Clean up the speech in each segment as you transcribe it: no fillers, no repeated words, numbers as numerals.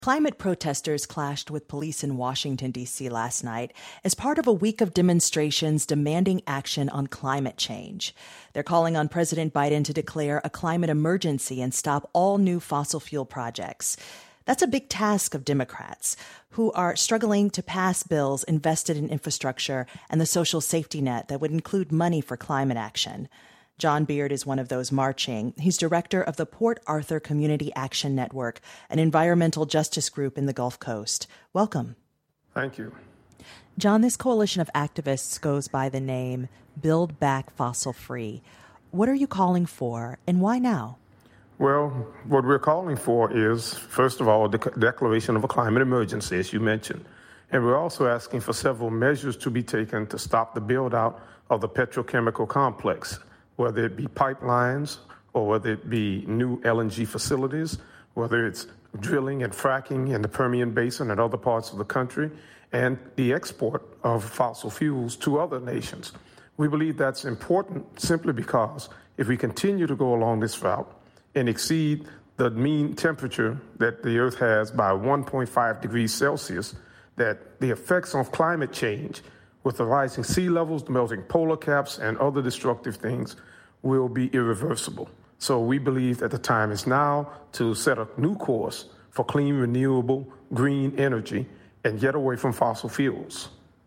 Climate protesters clashed with police in Washington, D.C. last night as part of a week of demonstrations demanding action on climate change. They're calling on President Biden to declare a climate emergency and stop all new fossil fuel projects. That's a big task of Democrats, who are struggling to pass bills invested in infrastructure and the social safety net that would include money for climate action. John Beard is one of those marching. He's director of the Port Arthur Community Action Network, an environmental justice group in the Gulf Coast. Welcome. Thank you. John, this coalition of activists goes by the name Build Back Fossil Free. What are you calling for, and why now? Well, what we're calling for is, first of all, the declaration of a climate emergency, as you mentioned. And we're also asking for several measures to be taken to stop the build-out of the petrochemical complex, whether it be pipelines or whether it be new LNG facilities, whether it's drilling and fracking in the Permian Basin and other parts of the country, and the export of fossil fuels to other nations. We believe that's important simply because if we continue to go along this route and exceed the mean temperature that the Earth has by 1.5 degrees Celsius, that the effects of climate change with the rising sea levels, the melting polar caps, and other destructive things will be irreversible. So we believe that the time is now to set a new course for clean, renewable, green energy and get away from fossil fuels.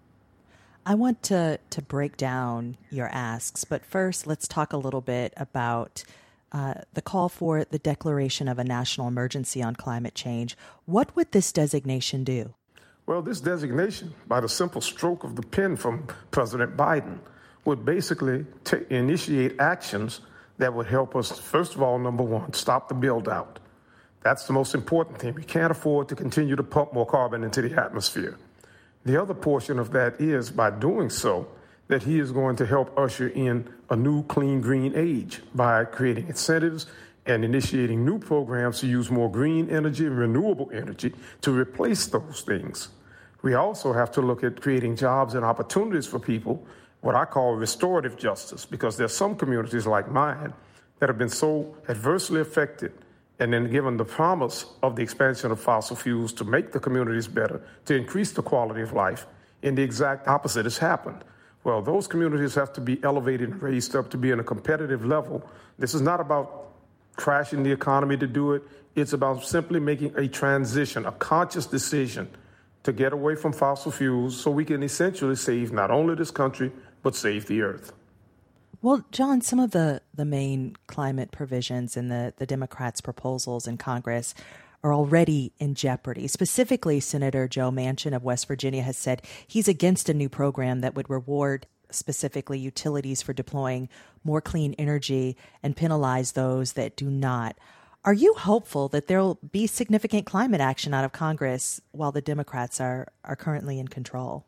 I want to break down your asks, but first let's talk a little bit about the call for the declaration of a national emergency on climate change. What would this designation do? Well, this designation, by the simple stroke of the pen from President Biden, would basically initiate actions that would help us, first of all, number one, stop the build-out. That's the most important thing. We can't afford to continue to pump more carbon into the atmosphere. The other portion of that is, by doing so, that he is going to help usher in a new clean, green age by creating incentives and initiating new programs to use more green energy and renewable energy to replace those things. We also have to look at creating jobs and opportunities for people, what I call restorative justice, because there's some communities like mine that have been so adversely affected and then given the promise of the expansion of fossil fuels to make the communities better, to increase the quality of life, and the exact opposite has happened. Well, those communities have to be elevated and raised up to be in a competitive level. This is not about crashing the economy to do it. It's about simply making a transition, a conscious decision to get away from fossil fuels so we can essentially save not only this country, but save the earth. Well, John, some of the main climate provisions in the Democrats' proposals in Congress are already in jeopardy. Specifically, Senator Joe Manchin of West Virginia has said he's against a new program that would reward specifically utilities for deploying more clean energy and penalize those that do not. Are you hopeful that there will be significant climate action out of Congress while the Democrats are currently in control?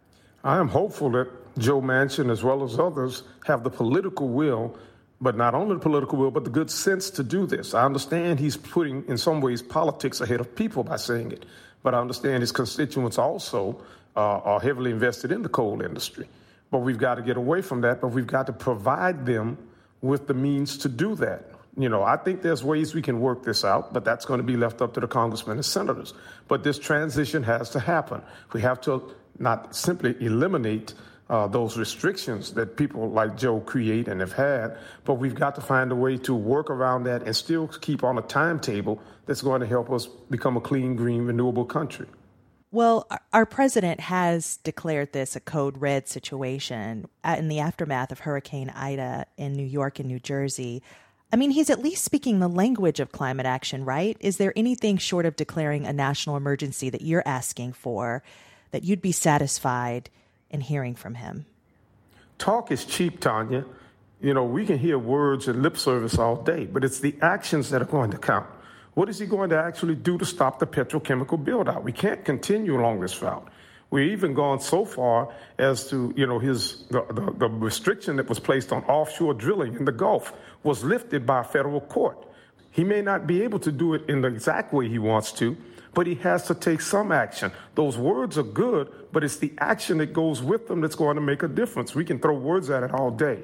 I am hopeful that Joe Manchin, as well as others, have the political will, but not only the political will, but the good sense to do this. I understand he's putting, in some ways, politics ahead of people by saying it, but I understand his constituents also are heavily invested in the coal industry. But we've got to get away from that, but we've got to provide them with the means to do that. You know, I think there's ways we can work this out, but that's going to be left up to the congressmen and senators. But this transition has to happen. We have to not simply eliminate those restrictions that people like Joe create and have had, but we've got to find a way to work around that and still keep on a timetable that's going to help us become a clean, green, renewable country. Well, our president has declared this a code red situation in the aftermath of Hurricane Ida in New York and New Jersey. I mean, he's at least speaking the language of climate action, right? Is there anything short of declaring a national emergency that you're asking for that you'd be satisfied in hearing from him? Talk is cheap, Tanya. You know, we can hear words and lip service all day, but it's the actions that are going to count. What is he going to actually do to stop the petrochemical build-out? We can't continue along this route. We've even gone so far as to, you know, the restriction that was placed on offshore drilling in the Gulf was lifted by a federal court. He may not be able to do it in the exact way he wants to, but he has to take some action. Those words are good, but it's the action that goes with them that's going to make a difference. We can throw words at it all day.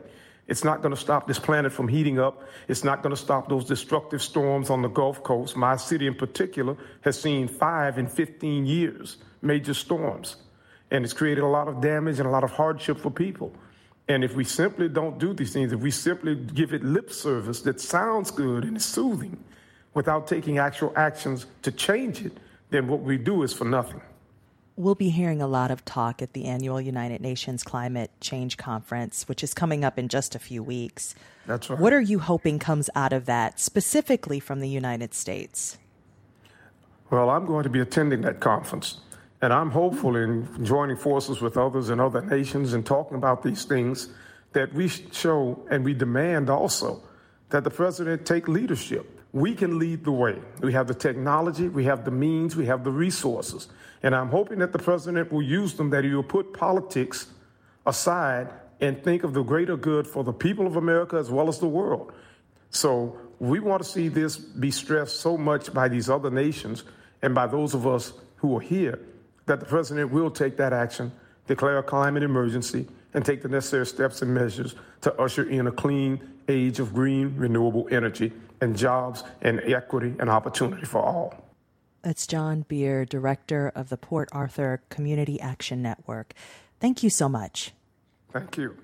It's not going to stop this planet from heating up. It's not going to stop those destructive storms on the Gulf Coast. My city in particular has seen 5 in 15 years, major storms. And it's created a lot of damage and a lot of hardship for people. And if we simply don't do these things, if we simply give it lip service that sounds good and is soothing without taking actual actions to change it, then what we do is for nothing. We'll be hearing a lot of talk at the annual United Nations Climate Change Conference, which is coming up in just a few weeks. That's right. What are you hoping comes out of that, specifically from the United States? Well, I'm going to be attending that conference, and I'm hopeful in joining forces with others in other nations and talking about these things that we show and we demand also that the president take leadership. We can lead the way. We have the technology, we have the means, we have the resources. And I'm hoping that the president will use them, that he will put politics aside and think of the greater good for the people of America as well as the world. So we want to see this be stressed so much by these other nations and by those of us who are here, that the president will take that action, declare a climate emergency, and take the necessary steps and measures to usher in a clean age of green, renewable energy and jobs and equity and opportunity for all. That's John Beer, director of the Port Arthur Community Action Network. Thank you so much. Thank you.